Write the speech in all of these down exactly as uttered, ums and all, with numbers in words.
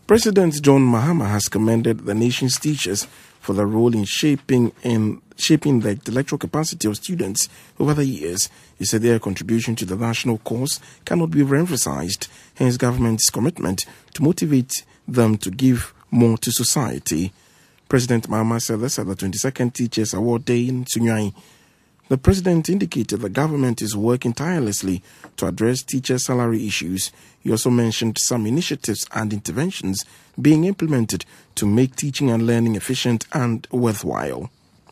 President John Mahama has commended the nation's teachers for their role in shaping in shaping the intellectual capacity of students over the years. He said their contribution to the national cause cannot be overemphasized, hence government's commitment to motivate them to give more to society. President Mahama said this at the twenty-second Teachers Award Day in Sunyani. The president indicated the government is working tirelessly to address teacher salary issues. He also mentioned some initiatives and interventions being implemented to make teaching and learning efficient and worthwhile.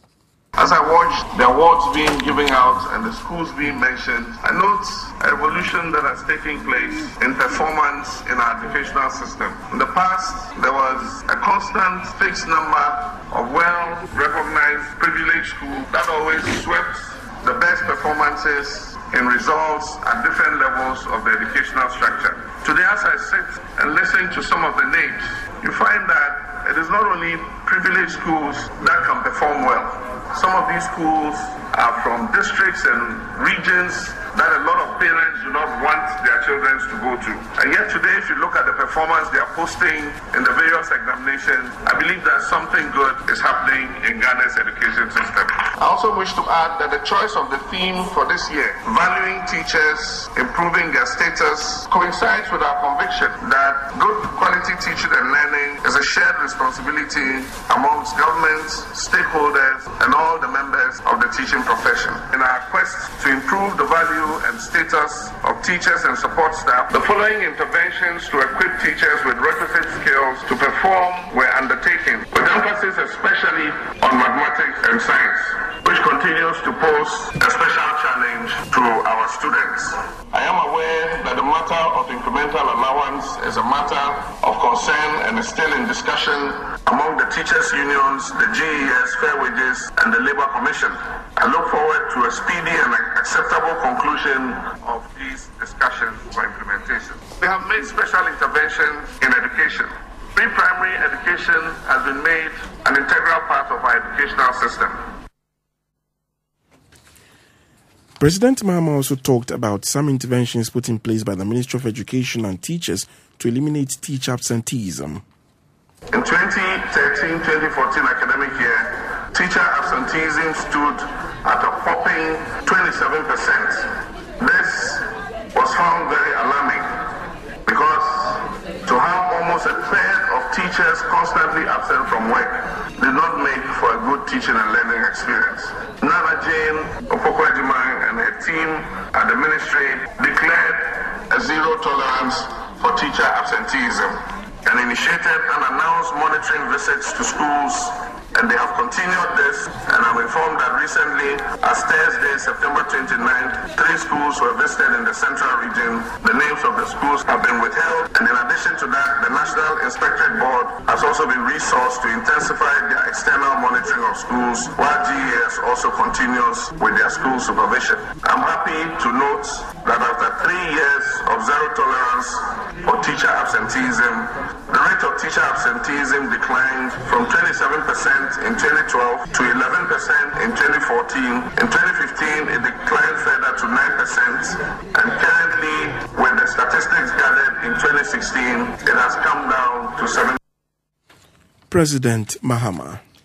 As I watched the awards being given out and the schools being mentioned, I note a revolution that has taken place in performance in our educational system. In the past, there was a constant fixed number of well-recognized privileged schools that always swept the best performances in results at different levels of the educational structure. Today, as I sit and listen to some of the names, you find that it is not only privileged schools that can perform well. Some of these schools are from districts and regions that a lot of parents do not want their children to go to. And yet today, if you look at the performance they are posting in the various examinations, I believe that something good is happening in Ghana's education system. I also wish to add that the choice of the theme for this year, valuing teachers, improving their status, coincides with our conviction that good quality teaching and learning is a shared responsibility amongst government, stakeholders, and all the members of the teaching profession. In our quest to improve the value and status of teachers and support staff, the following interventions to equip teachers with requisite skills to perform were undertaken, with emphasis especially on mathematics and science, which continues to pose a special challenge to our students. I am aware that the matter of incremental allowance is a matter of concern and is still in discussion among the teachers' unions, the G E S, Fair Wages, and the Labour Commission. I look forward to a speedy and acceptable conclusion of these discussions for implementation. We have made special interventions in education. Pre-primary education has been made an integral part of our educational system. President Mahama also talked about some interventions put in place by the Ministry of Education and teachers to eliminate teacher absenteeism. In twenty thirteen twenty fourteen academic year, teacher absenteeism stood at a whopping twenty-seven percent. This was found very alarming because to have almost a third of teachers constantly absent from work did not make for a good teaching and learning experience. Nana Jane Opokwajimang and her team at the ministry declared a zero tolerance for teacher absenteeism and initiated and announced monitoring visits to schools, and they have continued this, and I'm informed that recently, as Thursday, September twenty-ninth, three schools were visited in the central region. The names of the schools have been withheld, and in addition to that, the National Inspectorate Board has also been resourced to intensify their external monitoring of schools, while G E S also continues with their school supervision. I'm happy to note that after three years of zero tolerance for teacher absenteeism, the rate of teacher absenteeism declined from twenty-seven percent in twenty twelve to eleven percent in twenty fourteen. In twenty fifteen, it declined further to nine percent, and currently, with the statistics gathered in twenty sixteen, it has come down to seven percent. President Mahama.